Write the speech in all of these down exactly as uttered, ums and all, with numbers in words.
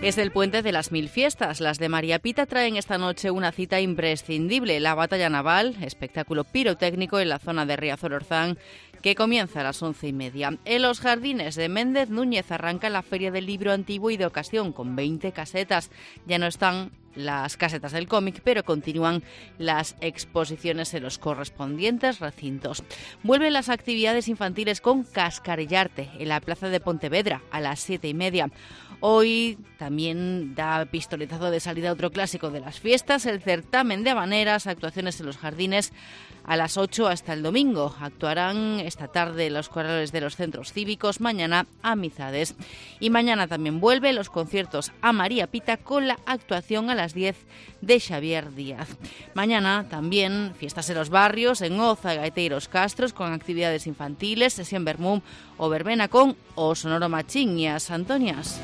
Es el puente de las mil fiestas. Las de María Pita traen esta noche una cita imprescindible, la batalla naval, espectáculo pirotécnico en la zona de Riazor-Orzán, que comienza a las once y media. En los jardines de Méndez Núñez arranca la Feria del Libro Antiguo y de Ocasión, con veinte casetas. Ya no están las casetas del cómic, pero continúan las exposiciones en los correspondientes recintos. Vuelven las actividades infantiles con Cascarillarte en la plaza de Pontevedra a las siete y media. Hoy también da pistoletazo de salida otro clásico de las fiestas, el certamen de habaneras, actuaciones en los jardines a las ocho hasta el domingo. Actuarán esta tarde los corales de los centros cívicos, mañana amizades. Y mañana también vuelve los conciertos a María Pita con la actuación a las diez de Xavier Díaz. Mañana también fiestas en los barrios, en Oza, Gaiteiros Castros, con actividades infantiles, sesión vermú o verbena con o Sonoro Machín y as Antonias.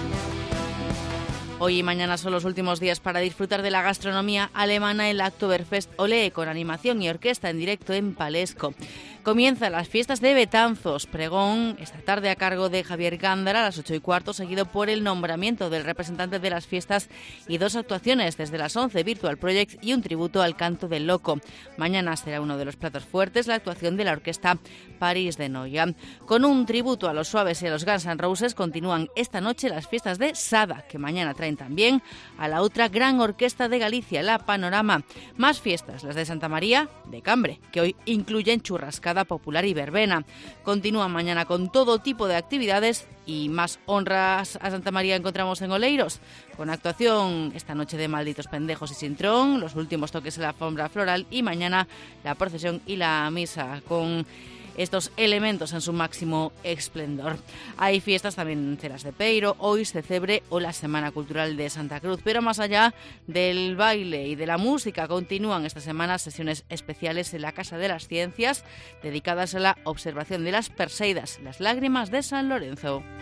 Hoy y mañana son los últimos días para disfrutar de la gastronomía alemana en la Oktoberfest Olé, con animación y orquesta en directo en Palesco. Comienzan las fiestas de Betanzos, pregón esta tarde a cargo de Javier Gándara a las ocho y cuarto, seguido por el nombramiento del representante de las fiestas y dos actuaciones desde las once, Virtual Project y un tributo al canto del loco. Mañana será uno de los platos fuertes la actuación de la orquesta París de Noia. Con un tributo a los Suaves y a los Guns N' Roses continúan esta noche las fiestas de Sada, que mañana traen también a la otra gran orquesta de Galicia, la Panorama. Más fiestas, las de Santa María de Cambre, que hoy incluyen churrascada popular y verbena. Continúan mañana con todo tipo de actividades y más honras a Santa María encontramos en Oleiros, con actuación esta noche de Malditos Pendejos y Sintrón, los últimos toques en la alfombra floral y mañana la procesión y la misa con estos elementos en su máximo esplendor. Hay fiestas también en Ceras de Peiro, hoy se cebre o la Semana Cultural de Santa Cruz, pero más allá del baile y de la música continúan esta semana sesiones especiales en la Casa de las Ciencias dedicadas a la observación de las Perseidas, las lágrimas de San Lorenzo.